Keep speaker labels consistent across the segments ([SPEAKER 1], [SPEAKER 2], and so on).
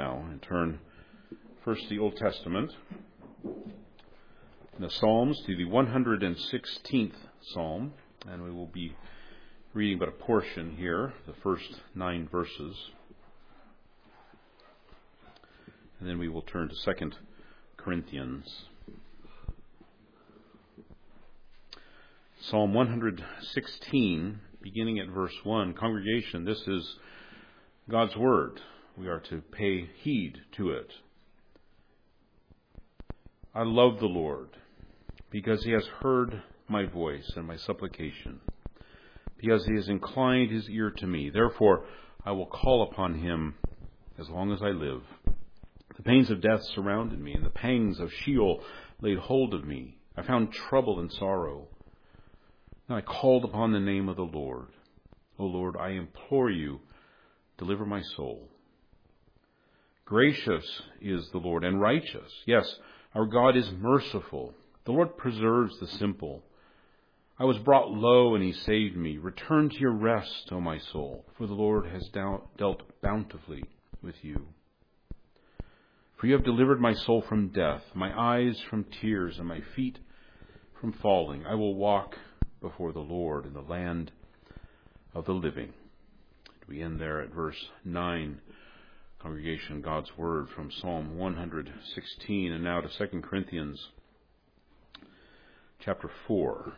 [SPEAKER 1] now and turn first to the Old Testament, the Psalms, to the 116th Psalm, and we will be reading but a portion here, the first 9 verses. And then we will turn to 2 Corinthians. Psalm 116, beginning at verse 1. Congregation, this is God's Word. We are to pay heed to it. I love the Lord, because He has heard my voice and my supplication, because He has inclined His ear to me. Therefore, I will call upon Him as long as I live. The pains of death surrounded me, and the pangs of Sheol laid hold of me. I found trouble and sorrow. And I called upon the name of the Lord. O Lord, I implore you, deliver my soul. Gracious is the Lord and righteous. Yes, our God is merciful. The Lord preserves the simple. I was brought low, and He saved me. Return to your rest, O my soul, for the Lord has dealt bountifully with you. For you have delivered my soul from death, my eyes from tears, and my feet from falling. I will walk before the Lord in the land of the living. We end there at verse 9. Congregation, God's Word from Psalm 116, and now to 2 Corinthians chapter 4.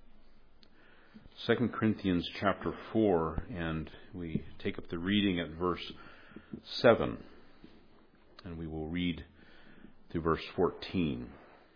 [SPEAKER 1] 2 Corinthians chapter 4, and we take up the reading at verse 7, and we will read through verse 14.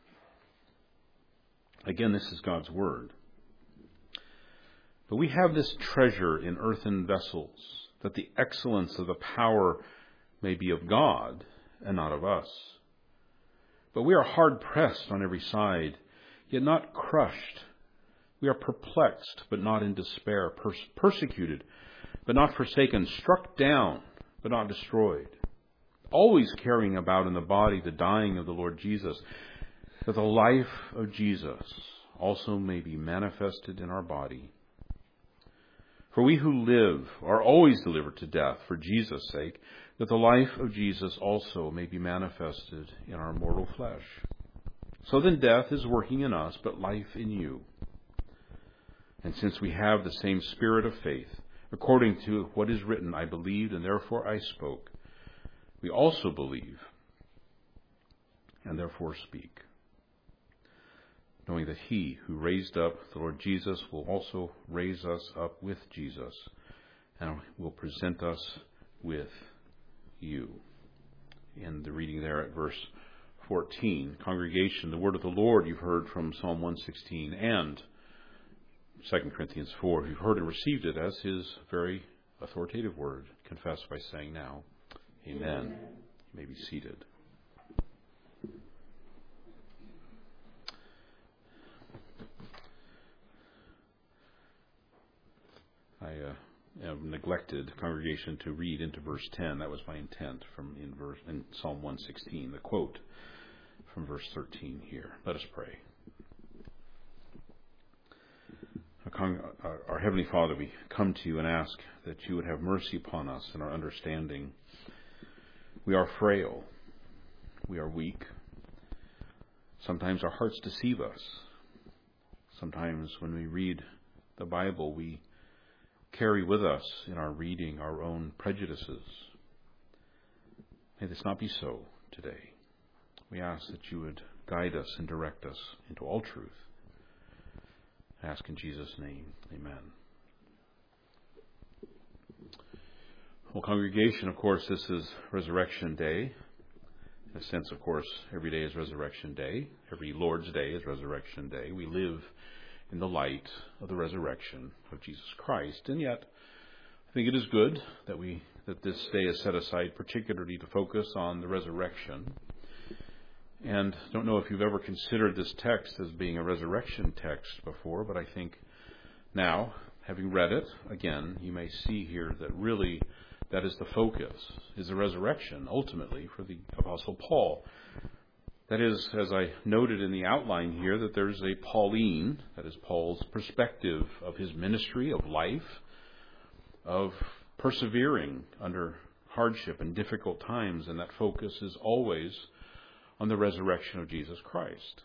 [SPEAKER 1] Again, this is God's Word. But we have this treasure in earthen vessels, that the excellence of the power may be of God and not of us. But we are hard pressed on every side, yet not crushed. We are perplexed, but not in despair, persecuted, but not forsaken, struck down, but not destroyed. Always carrying about in the body the dying of the Lord Jesus, that the life of Jesus also may be manifested in our body. For we who live are always delivered to death for Jesus' sake, that the life of Jesus also may be manifested in our mortal flesh. So then death is working in us, but life in you. And since we have the same spirit of faith, according to what is written, I believed and therefore I spoke, we also believe and therefore speak, knowing that He who raised up the Lord Jesus will also raise us up with Jesus and will present us with you. In the reading there at verse 14, congregation, the word of the Lord you've heard from Psalm 116 and 2 Corinthians 4. You've heard and received it as His very authoritative word. Confess by saying now, Amen. You may be seated. I have neglected, congregation, to read into verse 10. That was my intent in Psalm 116, the quote from verse 13 here. Let us pray. Our Heavenly Father, we come to you and ask that you would have mercy upon us in our understanding. We are frail. We are weak. Sometimes our hearts deceive us. Sometimes when we read the Bible, we carry with us in our reading our own prejudices. May this not be so today. We ask that you would guide us and direct us into all truth. I ask in Jesus' name, amen. Well, congregation, of course, this is Resurrection Day. In a sense, of course, every day is Resurrection Day. Every Lord's Day is Resurrection Day. We live in the light of the resurrection of Jesus Christ. And yet, I think it is good that this day is set aside particularly to focus on the resurrection. And I don't know if you've ever considered this text as being a resurrection text before, but I think now, having read it, again, you may see here that really that is the focus, is the resurrection, ultimately, for the Apostle Paul. That is, as I noted in the outline here, that there's a Pauline, that is Paul's perspective of his ministry, of life, of persevering under hardship and difficult times, and that focus is always on the resurrection of Jesus Christ.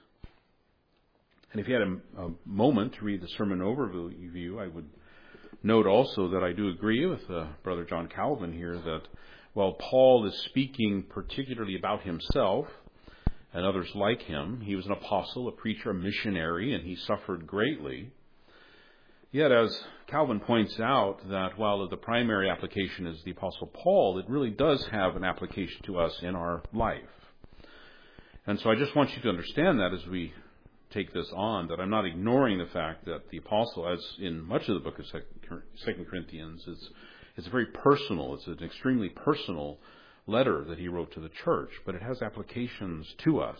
[SPEAKER 1] And if you had a moment to read the sermon overview, I would note also that I do agree with Brother John Calvin here that while Paul is speaking particularly about himself and others like him, he was an apostle, a preacher, a missionary, and he suffered greatly. Yet, as Calvin points out, that while the primary application is the Apostle Paul, it really does have an application to us in our life. And so I just want you to understand that as we take this on, that I'm not ignoring the fact that the Apostle, as in much of the book of 2 Corinthians, it's very personal. It's an extremely personal letter that he wrote to the church, but it has applications to us,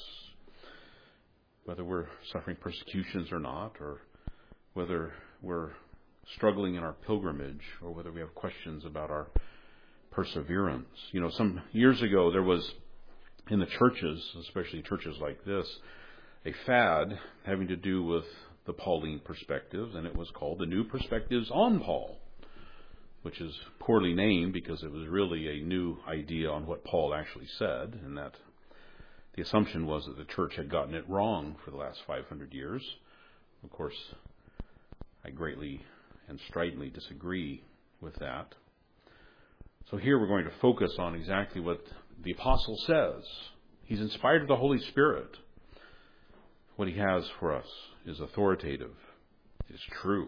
[SPEAKER 1] whether we're suffering persecutions or not, or whether we're struggling in our pilgrimage, or whether we have questions about our perseverance. You know, some years ago there was in the churches, especially churches like this, a fad having to do with the Pauline perspectives, and it was called the New Perspectives on Paul, which is poorly named because it was really a new idea on what Paul actually said, and that the assumption was that the church had gotten it wrong for the last 500 years. Of course, I greatly and stridently disagree with that. So here we're going to focus on exactly what the apostle says. He's inspired of the Holy Spirit. What he has for us is authoritative. It is true.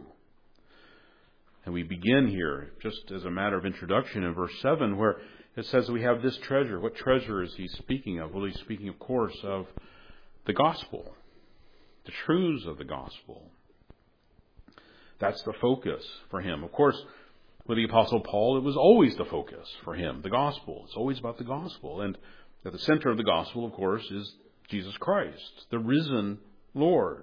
[SPEAKER 1] And we begin here, just as a matter of introduction, in verse 7, where it says we have this treasure. What treasure is he speaking of? Well, he's speaking, of course, of the gospel, the truths of the gospel. That's the focus for him. Of course, with the Apostle Paul, it was always the focus for him, the gospel. It's always about the gospel. And at the center of the gospel, of course, is Jesus Christ, the risen Lord.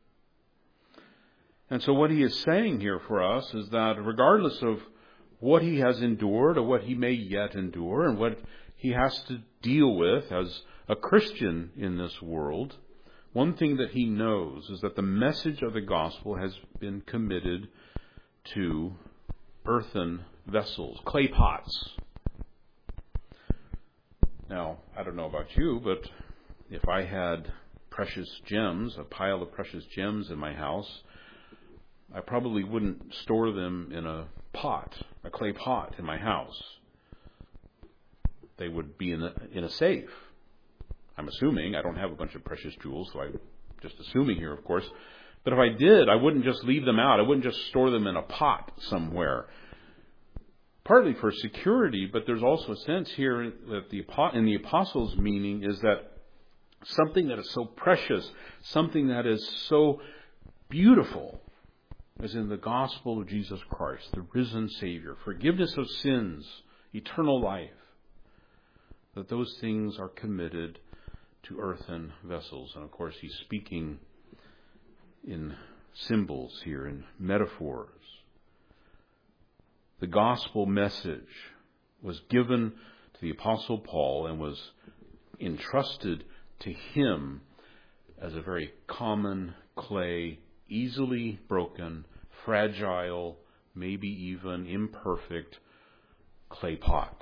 [SPEAKER 1] And so what he is saying here for us is that regardless of what he has endured or what he may yet endure and what he has to deal with as a Christian in this world, one thing that he knows is that the message of the gospel has been committed to earthen vessels, clay pots. Now, I don't know about you, but if I had precious gems, a pile of precious gems in my house, I probably wouldn't store them in a pot, a clay pot in my house. They would be in a safe. I'm assuming. I don't have a bunch of precious jewels, so I'm just assuming here, of course. But if I did, I wouldn't just leave them out. I wouldn't just store them in a pot somewhere. Partly for security, but there's also a sense here that in the apostles' meaning is that something that is so precious, something that is so beautiful, as in the gospel of Jesus Christ, the risen Savior, forgiveness of sins, eternal life, that those things are committed to earthen vessels. And of course, he's speaking in symbols here, in metaphors. The gospel message was given to the Apostle Paul and was entrusted to him as a very common clay, easily broken, fragile, maybe even imperfect clay pot.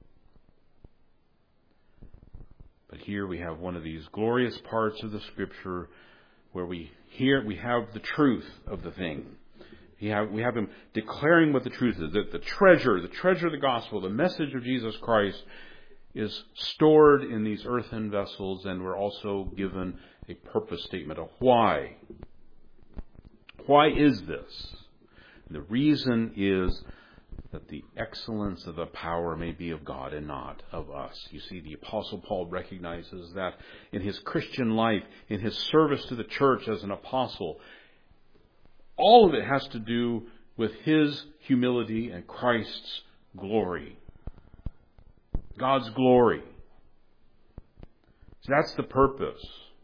[SPEAKER 1] But here we have one of these glorious parts of the Scripture where we have the truth of the thing. We have him declaring what the truth is, that the treasure of the gospel, the message of Jesus Christ is stored in these earthen vessels, and we're also given a purpose statement of why. Why is this? The reason is that the excellence of the power may be of God and not of us. You see, the Apostle Paul recognizes that in his Christian life, in his service to the church as an apostle, all of it has to do with his humility and Christ's glory. God's glory. So that's the purpose.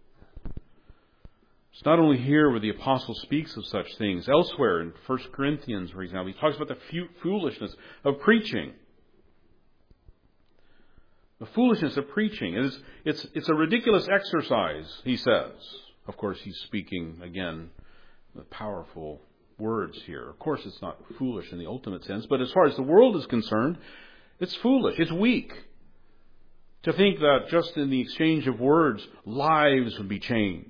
[SPEAKER 1] It's not only here where the apostle speaks of such things. Elsewhere in 1 Corinthians, for example, he talks about the foolishness of preaching. The foolishness of preaching. It's a ridiculous exercise, he says. Of course, he's speaking, again, with powerful words here. Of course, it's not foolish in the ultimate sense, but as far as the world is concerned, It's foolish. It's weak to think that just in the exchange of words, lives would be changed.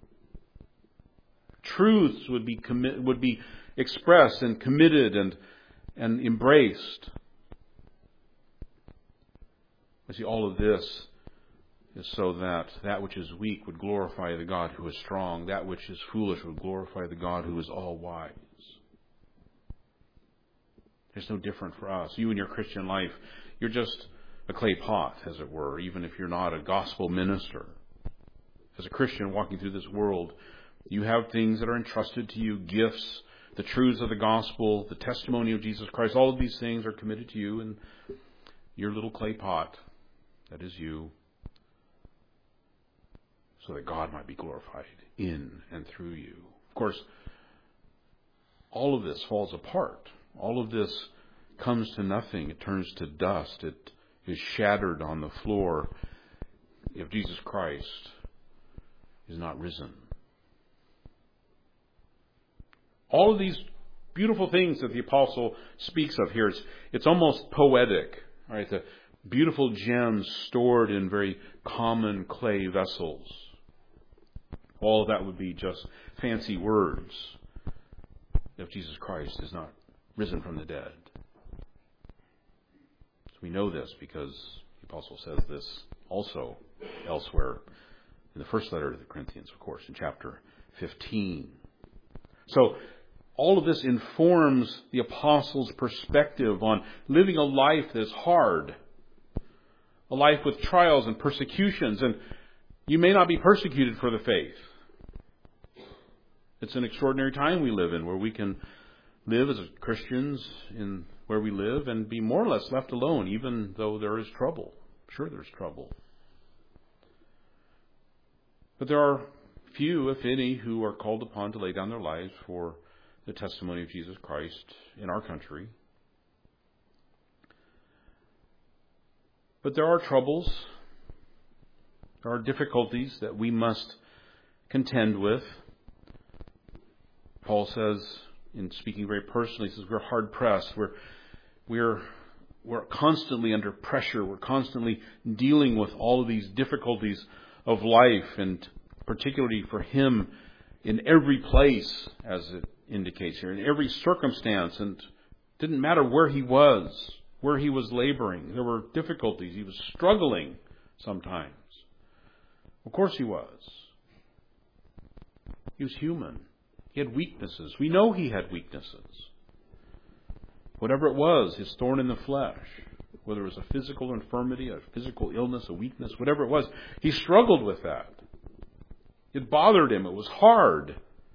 [SPEAKER 1] Truths would be expressed and committed and embraced. You see, all of this is so that that which is weak would glorify the God who is strong. That which is foolish would glorify the God who is all-wise. There's no different for us. You in your Christian life, you're just a clay pot, as it were, even if you're not a gospel minister. As a Christian walking through this world, you have things that are entrusted to you, gifts, the truths of the gospel, the testimony of Jesus Christ. All of these things are committed to you in your little clay pot. That is you. So that God might be glorified in and through you. Of course, all of this falls apart. All of this comes to nothing. It turns to dust. It is shattered on the floor if Jesus Christ is not risen. All of these beautiful things that the apostle speaks of here, it's almost poetic. All right, the beautiful gems stored in very common clay vessels. All of that would be just fancy words if Jesus Christ is not risen from the dead. So we know this because the apostle says this also elsewhere in the first letter to the Corinthians, of course, in chapter 15. So all of this informs the apostle's perspective on living a life that is hard, a life with trials and persecutions, and you may not be persecuted for the faith. It's an extraordinary time we live in where we can live as Christians in where we live and be more or less left alone, even though there is trouble. Sure, there's trouble. But there are few, if any, who are called upon to lay down their lives for the testimony of Jesus Christ in our country. But there are troubles. There are difficulties that we must contend with. Paul says, in speaking very personally, he says we're hard pressed. We're constantly under pressure. We're constantly dealing with all of these difficulties of life, and particularly for him in every place, as it indicates here, in every circumstance. And it didn't matter where he was laboring. There were difficulties. He was struggling sometimes. Of course he was. He was human. He had weaknesses. We know he had weaknesses. Whatever it was, his thorn in the flesh, whether it was a physical infirmity, a physical illness, a weakness, whatever it was, he struggled with that. It bothered him. It was hard.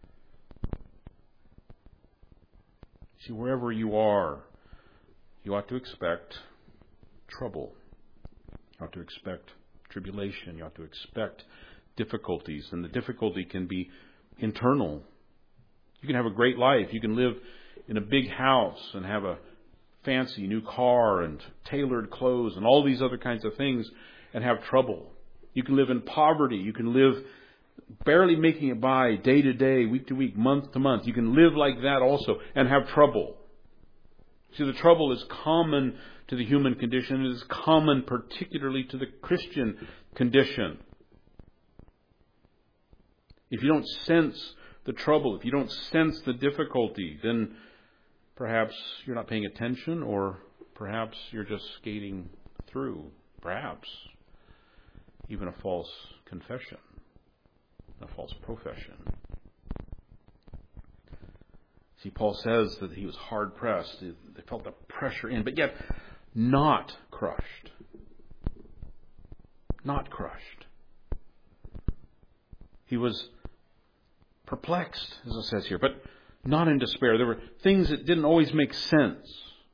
[SPEAKER 1] See, wherever you are, you ought to expect trouble. You ought to expect tribulation. You ought to expect difficulties. And the difficulty can be internal. You can have a great life. You can live in a big house and have a fancy new car and tailored clothes and all these other kinds of things and have trouble. You can live in poverty. You can live barely making it by day to day, week to week, month to month. You can live like that also and have trouble. See, the trouble is common to the human condition. It is common particularly to the Christian condition. If you don't sense the trouble, if you don't sense the difficulty, then perhaps you're not paying attention, or perhaps you're just skating through. Perhaps even a false confession, a false profession. See, Paul says that he was hard pressed. They felt the pressure in, but yet not crushed. Not crushed. He was perplexed, as it says here, but not in despair. There were things that didn't always make sense.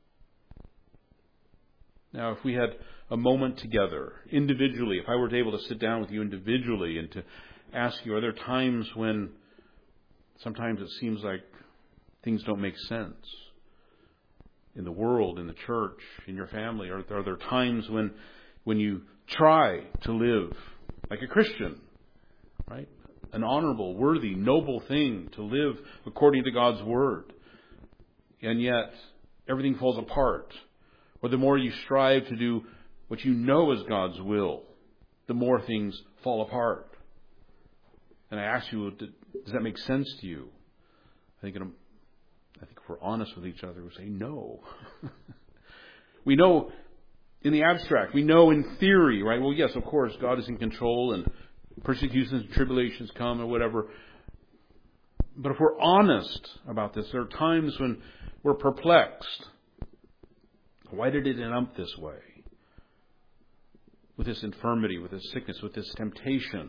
[SPEAKER 1] Now, if we had a moment together, individually, if I were able to sit down with you individually and to ask you, are there times when sometimes it seems like things don't make sense in the world, in the church, in your family? Are there times when you try to live like a Christian, right? An honorable, worthy, noble thing to live according to God's Word. And yet, everything falls apart. or the more you strive to do what you know is God's will, the more things fall apart. And I ask you, does that make sense to you? I think if we're honest with each other, we say no. We know in the abstract, we know in theory, right? Well, yes, of course, God is in control and persecutions and tribulations come or whatever. But if we're honest about this, there are times when we're perplexed. Why did it end up this way? With this infirmity, with this sickness, with this temptation.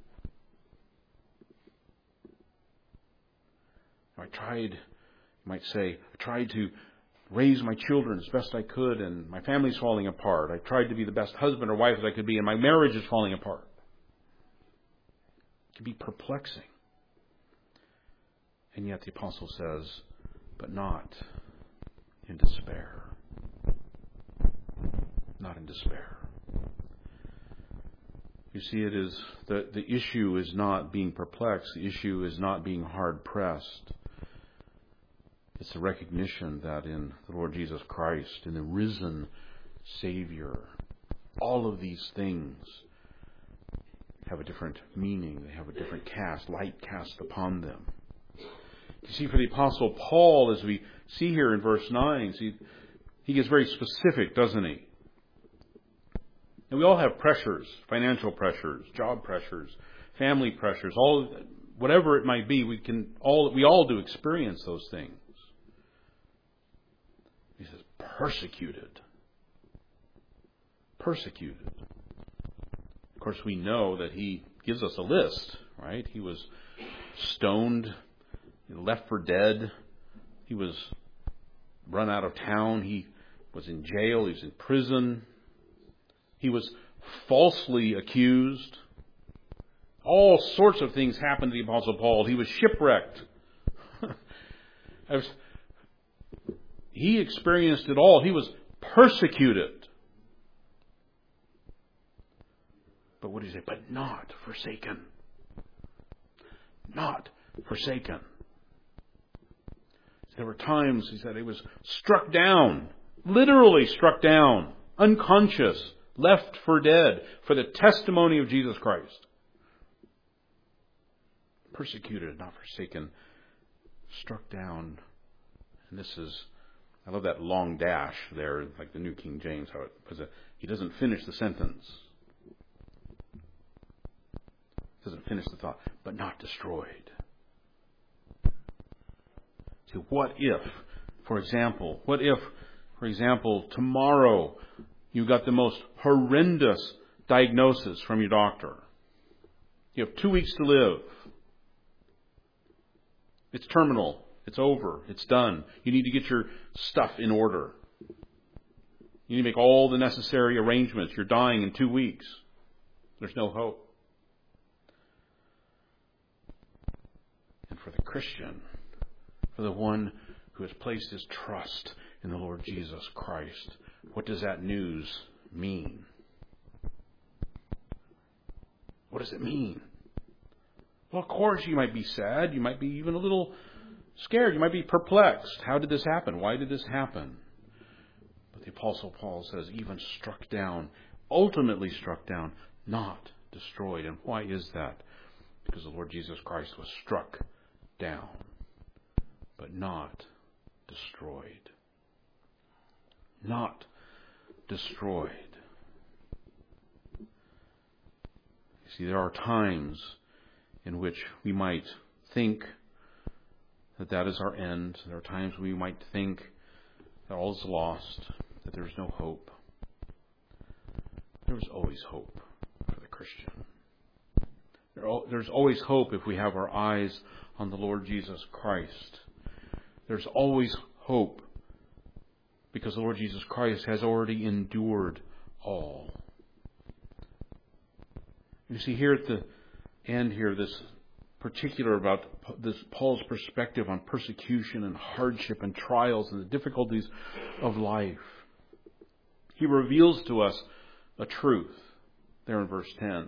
[SPEAKER 1] I tried to raise my children as best I could, and my family's falling apart. I tried to be the best husband or wife as I could be, and my marriage is falling apart. It can be perplexing. And yet the apostle says, but not in despair. Not in despair. You see, it is the issue is not being perplexed. The issue is not being hard pressed. It's the recognition that in the Lord Jesus Christ, in the risen Savior, all of these things have a different meaning. They have a different light cast upon them. You see, for the Apostle Paul, as we see here in verse 9, he gets very specific, doesn't he? And we all have pressures, financial pressures, job pressures, family pressures, whatever it might be. We all do experience those things. He says, persecuted. Persecuted. Of course, we know that he gives us a list, right? He was stoned, left for dead. He was run out of town. He was in jail. He was in prison. He was falsely accused. All sorts of things happened to the Apostle Paul. He was shipwrecked. He experienced it all. He was persecuted. But what did he say? But not forsaken. Not forsaken. There were times, he said, he was struck down. Literally struck down. Unconscious. Left for dead. For the testimony of Jesus Christ. Persecuted, not forsaken. Struck down. And this is, I love that long dash there, like the New King James, how it was. He doesn't finish the sentence. Doesn't finish the thought. But not destroyed. See, what if, for example, tomorrow you got the most horrendous diagnosis from your doctor? You have 2 weeks to live. It's terminal. It's over. It's done. You need to get your stuff in order. You need to make all the necessary arrangements. You're dying in 2 weeks. There's no hope. And for the Christian, for the one who has placed his trust in the Lord Jesus Christ, what does that news mean? What does it mean? Well, of course you might be sad. You might be even a little scared. You might be perplexed. How did this happen? Why did this happen? But the Apostle Paul says, even struck down, ultimately struck down, not destroyed. And why is that? Because the Lord Jesus Christ was struck down, but not destroyed. Not destroyed. You see, there are times in which we might think that is our end. There are times we might think that all is lost, that there is no hope. There is always hope for the Christian. There's always hope if we have our eyes on the Lord Jesus Christ. There's always hope because the Lord Jesus Christ has already endured all. You see, here at the end here, this particular about this Paul's perspective on persecution and hardship and trials and the difficulties of life. He reveals to us a truth there in verse 10.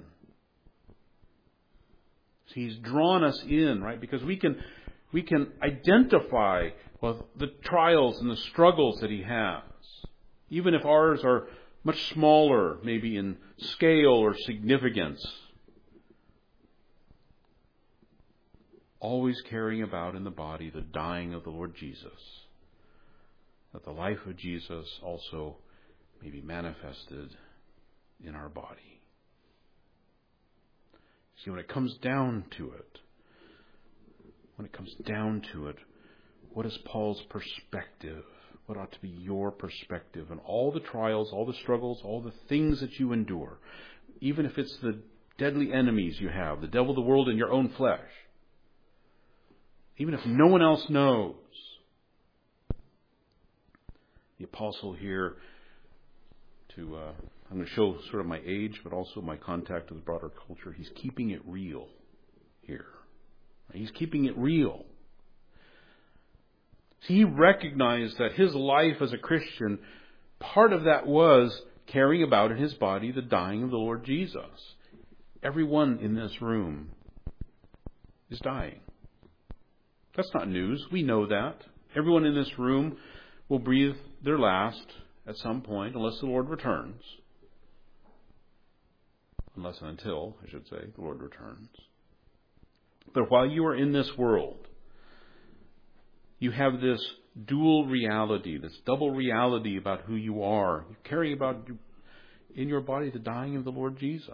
[SPEAKER 1] So he's drawn us in, right? Because we can identify with the trials and the struggles that he has. even if ours are much smaller, maybe in scale or significance. Always carrying about in the body the dying of the Lord Jesus, that the life of Jesus also may be manifested in our body. See, when it comes down to it, what is Paul's perspective? What ought to be your perspective on all the trials, all the struggles, all the things that you endure, even if it's the deadly enemies you have, the devil, the world, and your own flesh, even if no one else knows. The apostle here, I'm going to show sort of my age, but also my contact with the broader culture. He's keeping it real here. He's keeping it real. He recognized that his life as a Christian, part of that was carrying about in his body the dying of the Lord Jesus. Everyone in this room is dying. That's not news. We know that. Everyone in this room will breathe their last at some point, unless the Lord returns. Unless and until, I should say, the Lord returns. But while you are in this world, you have this dual reality, this double reality about who you are. You're carrying about in your body the dying of the Lord Jesus.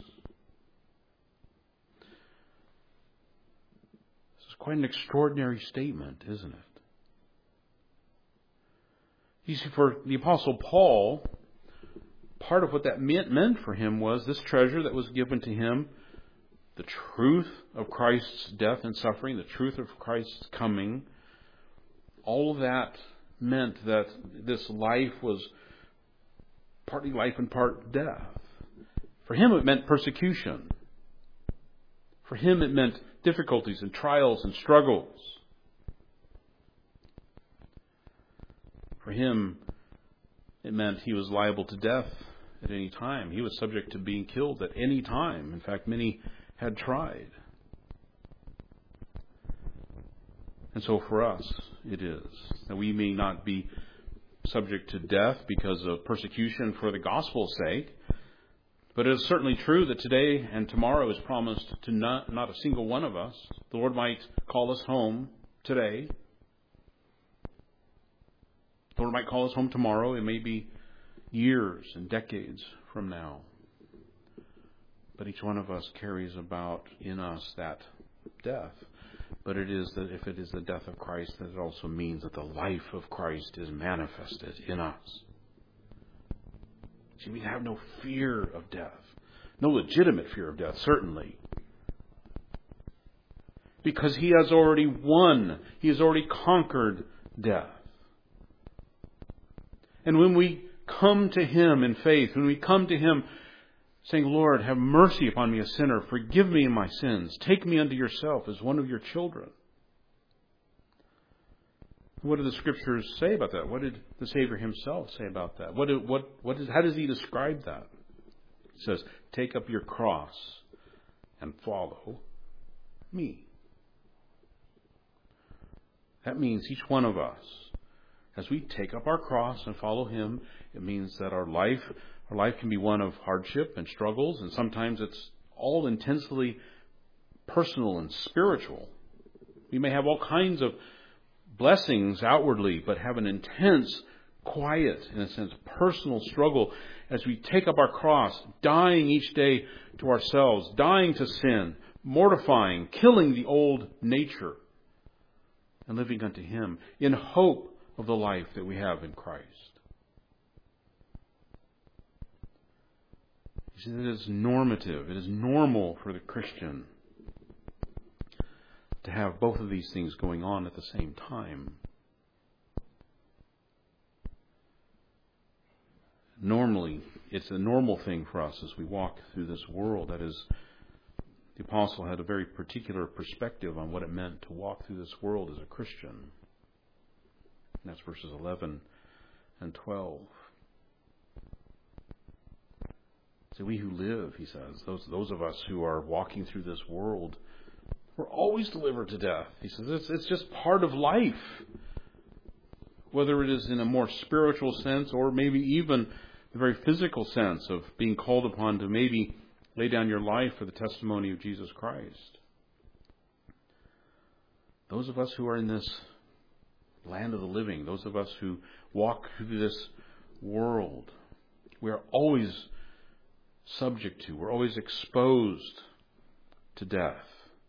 [SPEAKER 1] This is quite an extraordinary statement, isn't it? You see, for the Apostle Paul, part of what that meant for him was this treasure that was given to him, the truth of Christ's death and suffering, the truth of Christ's coming. All of that meant that this life was partly life and part death. For him it meant persecution. For him it meant difficulties and trials and struggles. For him it meant he was liable to death at any time. He was subject to being killed at any time. In fact, many had tried. And so for us, it is that we may not be subject to death because of persecution for the gospel's sake, but it is certainly true that today and tomorrow is promised to not a single one of us. The Lord might call us home today. The Lord might call us home tomorrow. It may be years and decades from now. But each one of us carries about in us that death. But it is that if it is the death of Christ, that it also means that the life of Christ is manifested in us. See, we have no fear of death. No legitimate fear of death, certainly. Because He has already won. He has already conquered death. And when we come to Him in faith, when we come to Him saying, Lord, have mercy upon me, a sinner. Forgive me in my sins. Take me unto yourself as one of your children. What do the Scriptures say about that? What did the Savior Himself say about that? How does He describe that? He says, take up your cross and follow me. That means each one of us, as we take up our cross and follow Him, it means that our life can be one of hardship and struggles, and sometimes it's all intensely personal and spiritual. We may have all kinds of blessings outwardly, but have an intense, quiet, in a sense, personal struggle as we take up our cross, dying each day to ourselves, dying to sin, mortifying, killing the old nature, and living unto Him in hope of the life that we have in Christ. You see, it is normative. It is normal for the Christian to have both of these things going on at the same time. Normally, it's a normal thing for us as we walk through this world. That is, the apostle had a very particular perspective on what it meant to walk through this world as a Christian. And that's verses 11 and 12. So we who live, he says, those of us who are walking through this world, we're always delivered to death. He says it's just part of life. whether it is in a more spiritual sense or maybe even the very physical sense of being called upon to maybe lay down your life for the testimony of Jesus Christ. Those of us who are in this land of the living, those of us who walk through this world, we are always subject to, we're always exposed to death.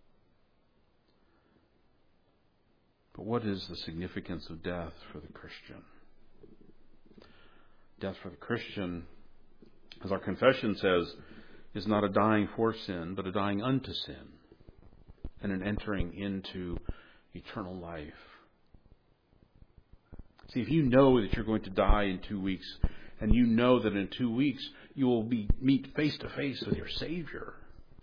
[SPEAKER 1] But what is the significance of death for the Christian? Death for the Christian, as our confession says, is not a dying for sin, but a dying unto sin, and an entering into eternal life. See, if you know that you're going to die in 2 weeks, and you know that in 2 weeks you will meet face to face with your Savior,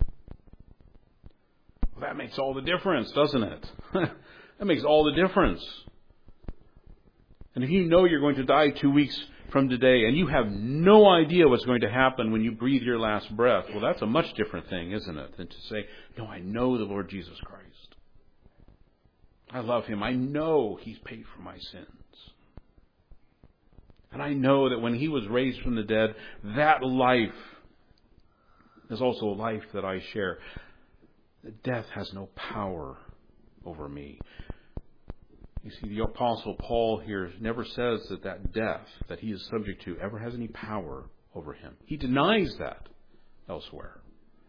[SPEAKER 1] well, that makes all the difference, doesn't it? That makes all the difference. And if you know you're going to die 2 weeks from today, and you have no idea what's going to happen when you breathe your last breath, well, that's a much different thing, isn't it, than to say, no, I know the Lord Jesus Christ. I love Him. I know He's paid for my sins. And I know that when He was raised from the dead, that life is also a life that I share. Death has no power over me. You see, the Apostle Paul here never says that death that he is subject to ever has any power over him. He denies that elsewhere.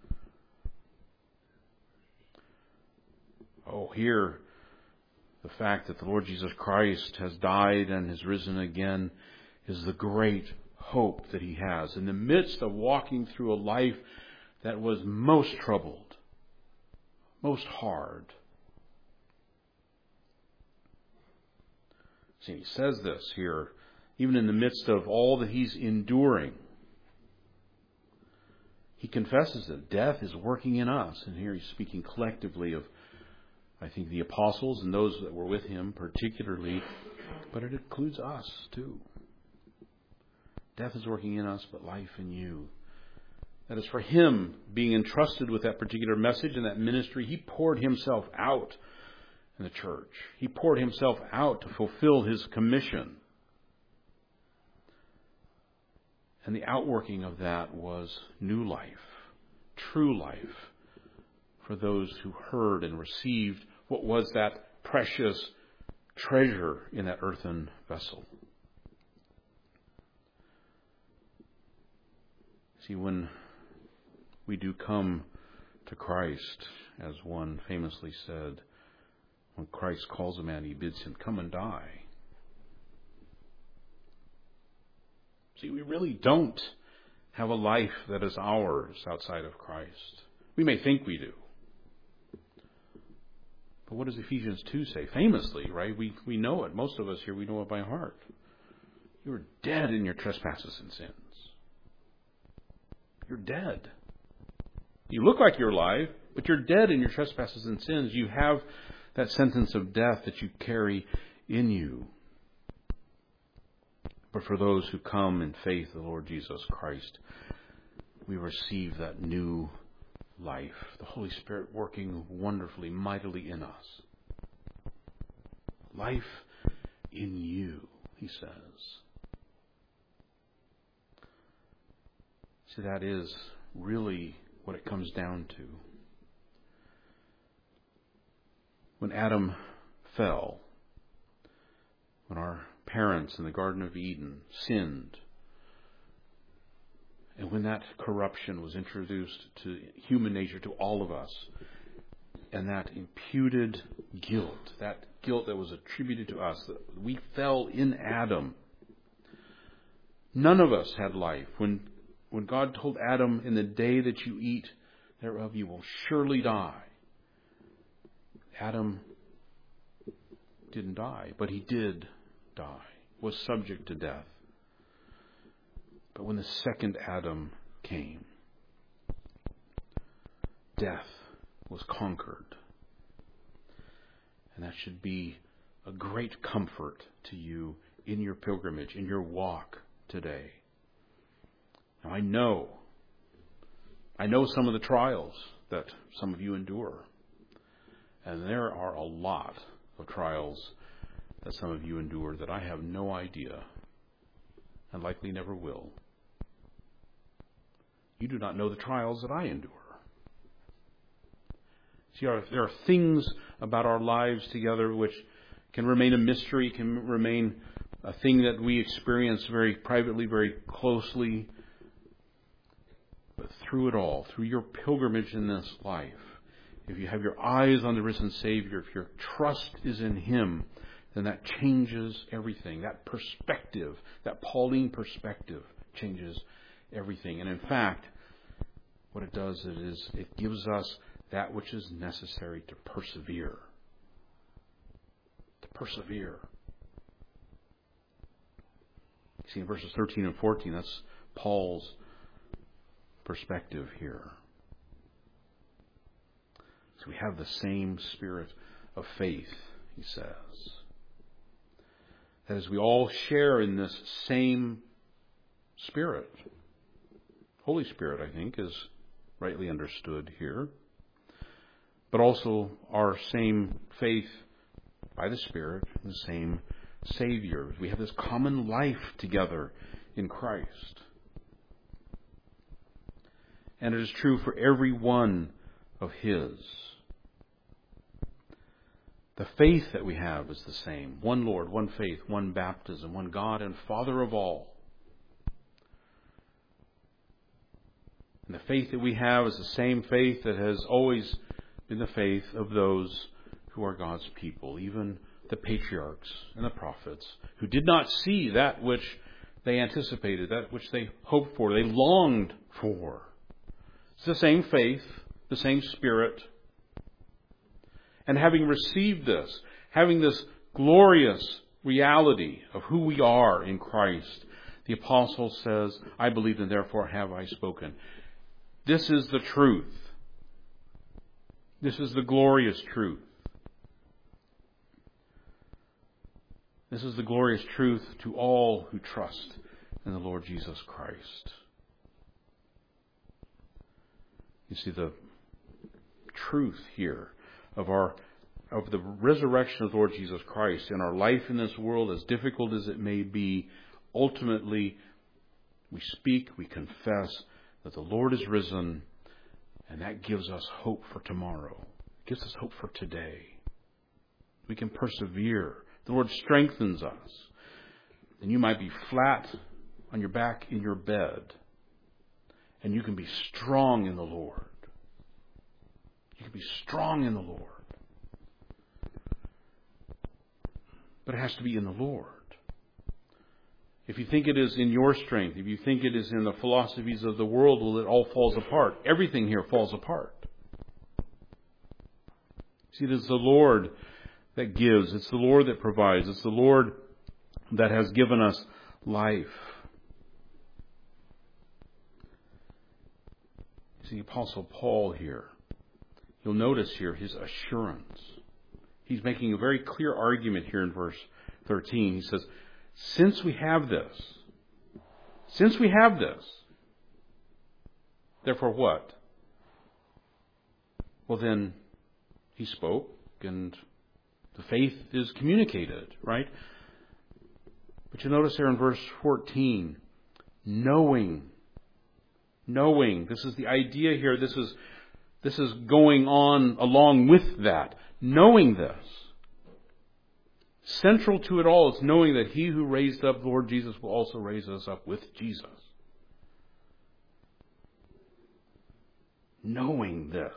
[SPEAKER 1] Oh, here, the fact that the Lord Jesus Christ has died and has risen again is the great hope that he has in the midst of walking through a life that was most troubled, most hard. See, he says this here, even in the midst of all that he's enduring. He confesses that death is working in us. And here he's speaking collectively of, I think, the apostles and those that were with him particularly, but it includes us too. Death is working in us, but life in you. That is, for him being entrusted with that particular message and that ministry, he poured himself out in the church. He poured himself out to fulfill his commission. And the outworking of that was new life, true life, for those who heard and received what was that precious treasure in that earthen vessel. See, when we do come to Christ, as one famously said, when Christ calls a man, he bids him come and die. See, we really don't have a life that is ours outside of Christ. We may think we do. But what does Ephesians 2 say? Famously, right? We know it. Most of us here, we know it by heart. You are dead in your trespasses and sins. You're dead. You look like you're alive, but you're dead in your trespasses and sins. You have that sentence of death that you carry in you. But for those who come in faith in the Lord Jesus Christ, we receive that new life. The Holy Spirit working wonderfully, mightily in us. Life in you, he says. See, that is really what it comes down to. When Adam fell, when our parents in the Garden of Eden sinned, and when that corruption was introduced to human nature, to all of us, and that imputed guilt, that guilt that was attributed to us, that we fell in Adam, none of us had life. When God told Adam, in the day that you eat thereof, you will surely die. Adam didn't die, but he did die, was subject to death. But when the second Adam came, death was conquered. And that should be a great comfort to you in your pilgrimage, in your walk today. Now, I know some of the trials that some of you endure. And there are a lot of trials that some of you endure that I have no idea and likely never will. You do not know the trials that I endure. See, there are things about our lives together which can remain a mystery, can remain a thing that we experience very privately, very closely. But through it all, through your pilgrimage in this life, if you have your eyes on the risen Savior, if your trust is in Him, then that changes everything. That perspective, that Pauline perspective, changes everything. And in fact, what it does is it gives us that which is necessary to persevere. To persevere. You see, in verses 13 and 14, that's Paul's perspective here. So we have the same spirit of faith, he says. That is, we all share in this same Spirit. Holy Spirit, I think, is rightly understood here. But also our same faith by the Spirit, the same Savior. We have this common life together in Christ. And it is true for every one of His. The faith that we have is the same. One Lord, one faith, one baptism, one God and Father of all. And the faith that we have is the same faith that has always been the faith of those who are God's people, even the patriarchs and the prophets, who did not see that which they anticipated, that which they hoped for, they longed for. It's the same faith, the same Spirit. And having received this, having this glorious reality of who we are in Christ, the apostle says, I believed and therefore have I spoken. This is the truth. This is the glorious truth. This is the glorious truth to all who trust in the Lord Jesus Christ. You see, the truth here of the resurrection of the Lord Jesus Christ in our life in this world, as difficult as it may be, ultimately we speak, we confess that the Lord is risen, and that gives us hope for tomorrow. It gives us hope for today. We can persevere. The Lord strengthens us. And you might be flat on your back in your bed, and you can be strong in the Lord. You can be strong in the Lord. But it has to be in the Lord. If you think it is in your strength, if you think it is in the philosophies of the world, well, it all falls apart. Everything here falls apart. See, it is the Lord that gives. It's the Lord that provides. It's the Lord that has given us life. See, the Apostle Paul here, you'll notice here his assurance. He's making a very clear argument here in verse 13. He says, since we have this, therefore what? Well, then he spoke and the faith is communicated, right? But you notice here in verse 14, knowing. This is the idea here. This is going on along with that. Knowing this. Central to it all is knowing that He who raised up Lord Jesus will also raise us up with Jesus. Knowing this.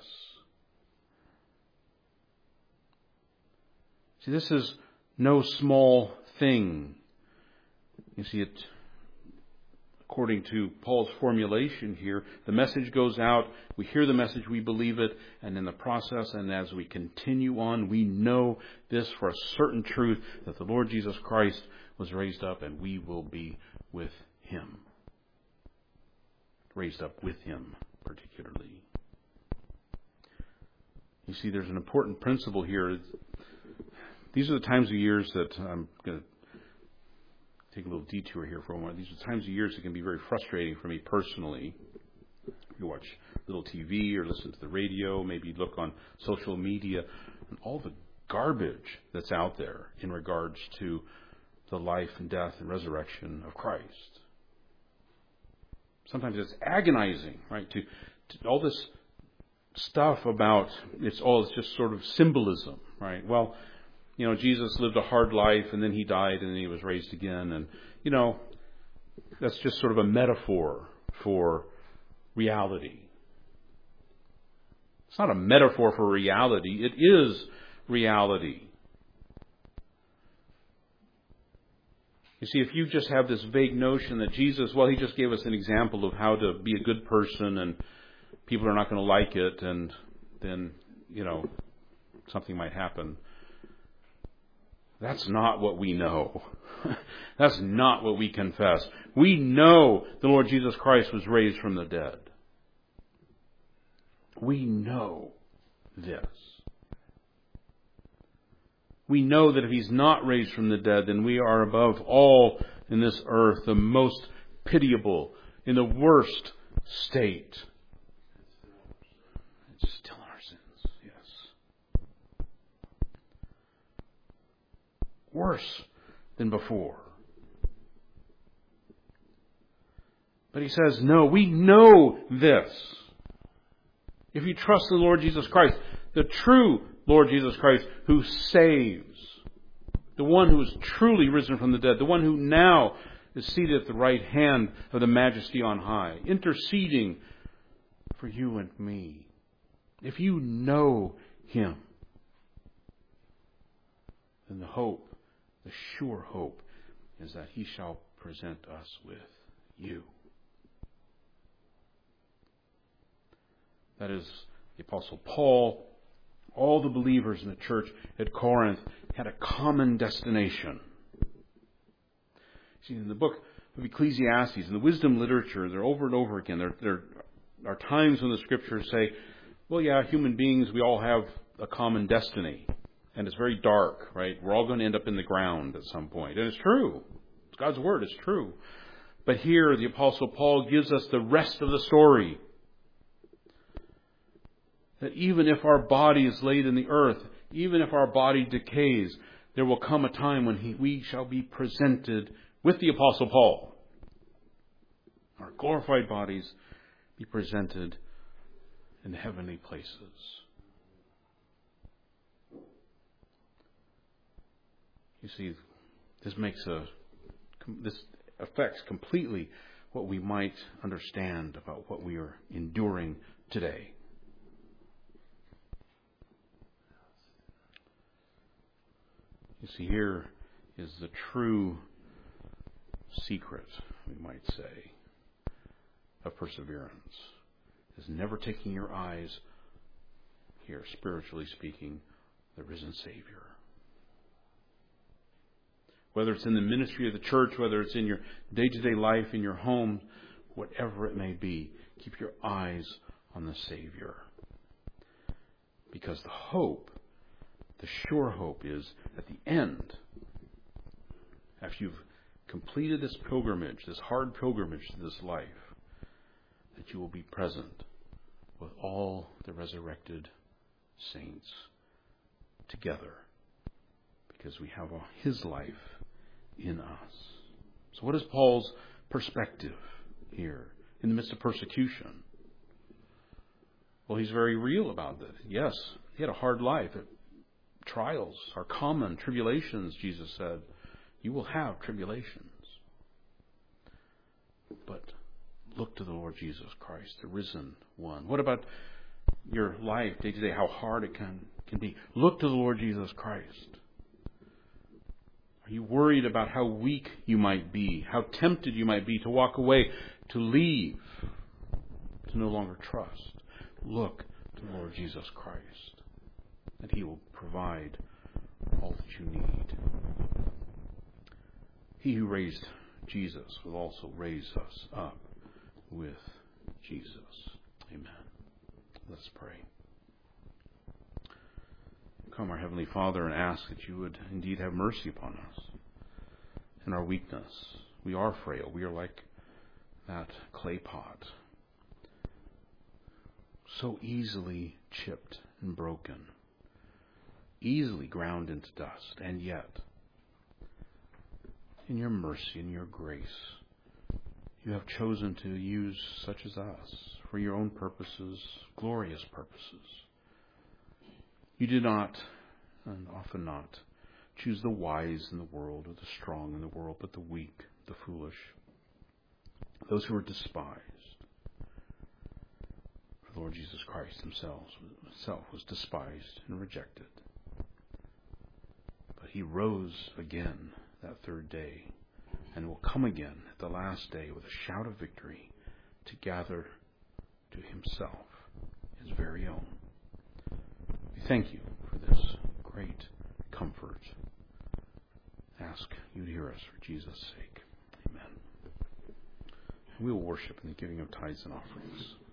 [SPEAKER 1] See, this is no small thing. You see, it, according to Paul's formulation here, the message goes out, we hear the message, we believe it, and in the process, and as we continue on, we know this for a certain truth, that the Lord Jesus Christ was raised up, and we will be with Him. Raised up with Him, particularly. You see, there's an important principle here. These are the times of years that I'm going to take a little detour here for a moment. These are times of years that can be very frustrating for me personally. You watch a little TV or listen to the radio, maybe look on social media, and all the garbage that's out there in regards to the life and death and resurrection of Christ. Sometimes it's agonizing, right? To all this stuff about it's just sort of symbolism, right? Well, Jesus lived a hard life and then he died and then he was raised again, and that's just sort of a metaphor for reality. It's not a metaphor for reality. It is reality. You see, if you just have this vague notion that Jesus, he just gave us an example of how to be a good person and people are not going to like it and then, something might happen. That's not what we know. That's not what we confess. We know the Lord Jesus Christ was raised from the dead. We know this. We know that if He's not raised from the dead, then we are above all in this earth the most pitiable, in the worst state. It's still in our sins, yes. Worse than before. But He says, no, we know this. If you trust in the Lord Jesus Christ, the true Lord Jesus Christ who saves, the one who is truly risen from the dead, the one who now is seated at the right hand of the Majesty on high, interceding for you and me. If you know Him, then the hope, the sure hope, is that He shall present us with you. That is, the Apostle Paul, all the believers in the church at Corinth had a common destination. See, in the book of Ecclesiastes, in the wisdom literature, they're over and over again. There are times when the Scriptures say, well, yeah, human beings, we all have a common destiny. And it's very dark, right? We're all going to end up in the ground at some point. And it's true. It's God's Word. It's true. But here, the Apostle Paul gives us the rest of the story. That even if our body is laid in the earth, even if our body decays, there will come a time when we shall be presented with the Apostle Paul. Our glorified bodies be presented in the heavenly places. You see, this affects completely what we might understand about what we are enduring today. You see, here is the true secret, we might say, of perseverance. Is never taking your eyes, here spiritually speaking, the risen Savior. Whether it's in the ministry of the church, whether it's in your day-to-day life, in your home, whatever it may be, keep your eyes on the Savior. Because the hope, the sure hope, is at the end, after you've completed this pilgrimage, this hard pilgrimage to this life, that you will be present with all the resurrected saints together, because we have His life in us. So what is Paul's perspective here in the midst of persecution? Well, he's very real about this. Yes, he had a hard life. Trials are common. Tribulations, Jesus said. You will have tribulations. But look to the Lord Jesus Christ, the risen one. What about your life day to day, how hard it can be? Look to the Lord Jesus Christ. Are you worried about how weak you might be, how tempted you might be to walk away, to leave, to no longer trust? Look to the Lord Jesus Christ, and He will provide all that you need. He who raised Jesus will also raise us up with Jesus. Amen. Let's pray. Come, our Heavenly Father, and ask that you would indeed have mercy upon us in our weakness. We are frail. We are like that clay pot, so easily chipped and broken, easily ground into dust, and yet, in your mercy and your grace, you have chosen to use such as us for your own purposes, glorious purposes. You did not, and often not, choose the wise in the world or the strong in the world, but the weak, the foolish, those who are despised. For the Lord Jesus Christ himself was despised and rejected. But he rose again that third day, and will come again at the last day with a shout of victory to gather to himself his very own. We thank you for this great comfort. Ask you to hear us for Jesus' sake. Amen. We will worship in the giving of tithes and offerings.